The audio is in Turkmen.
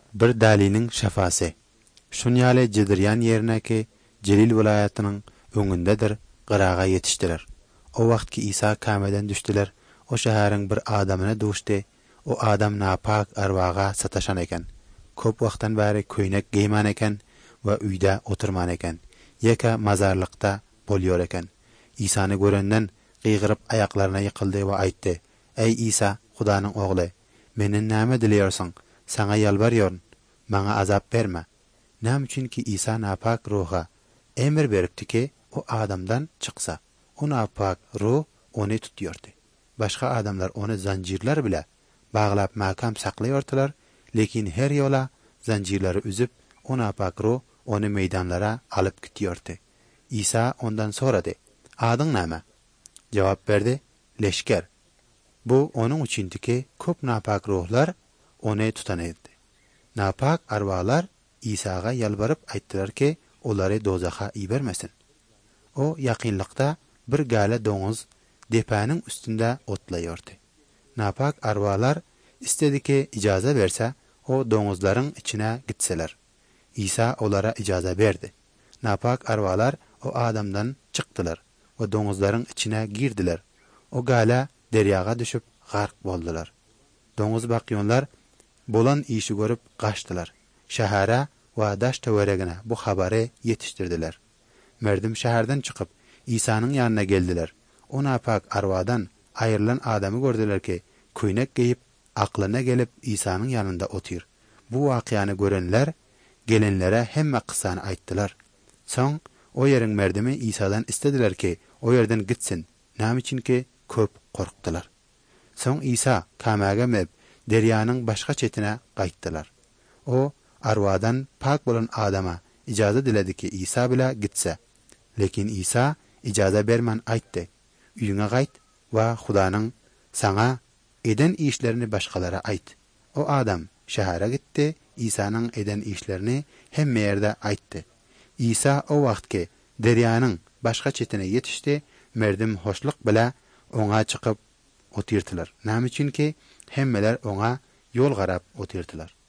bir dalinin şafası. Şunyale Cediryan yerine ki Celil vilayetinin öňündedir, Gırağa yetişdiler. O wagtki İsa kameden düşdiler. O şäheriniň bir adamyna duşdy. O adam napak arwaga sataşan eken. Köp wagtdan bäri köýnek giyman eken we üýde oturman eken. Yeka mazarlykda bolýar eken. İsany görenden gıygyryp ayaklaryna ýykyldy we aýtdy: "Ey İsa, Hudaňyň ogly, menden näme dilýärsiň? Saňa ýalbarýaryn, maňa azap berme." Näme üçinki İsa napak ruha emir beripdi o adamdan çyksa. O napak ruh onu tutýardy. Başga adamlar onu zanjirler bile baglap makam saklaýardylar, lekin her ýola zanjirleri üzüp o napak ruh onu meydanlara alyp gitýärdi. İsa ondan sorady: "Adyň näme?" Jogap berdi: "Leşker." Bu onun üçindiki köp napak ruhlar onu tutan edi. Napak arwalar İsa'ga yalvarıp aýtdylar ki, olary dozaha ibermesin. O ýakynlykda bir gala doňuz depanyň üstünde otlaýardy. Napak arwalar istedi ki ijaza berse, o doňuzlaryň içine gitseler. İsa olara ijaza berdi. Napak arwalar o adamdan çykdylar we doňuzlaryň içine girdiler. O gala deryaga düşüp gark boldular. Doňuz bakýanlar bolan işi görüp gaçdylar. Şähäre we daş töweregine bu habary ýetişdirdiler. Merdim şäherden çykyp İsa'nın ýanyna geldiler. O napak arwadan aýrylan adamy gördüler ki, köýnek giyip aklyna gelip İsa'nın ýanynda otyr. Bu wakyany görenler gelenlere hemme kıssany aýtdylar. Soň o ýeriň merdimi İsa'dan istediler ki, o ýerden gitsin. Näme üçinki köp korkdylar. Soň İsa kamaga mep deryanyň başga çetine gaýtdylar. O arwadan pak bolan adama ijaza diledi ki İsa bile gitse. Lekin İsa ijaza bermen aýtdy: "Üýüňe gaýt we Hudaňyň saňa eden işlerini başgalara aýt." O adam şähere gitdi, İsa'nın eden işlerini hemme ýerde aýtdy. İsa o wagtki deryanyň başga çetine ýetişdi, merdim hoşluk bile oňa çykyp otyrdylar. Näme üçinki hemmeler oňa ýol garap otyrdylar.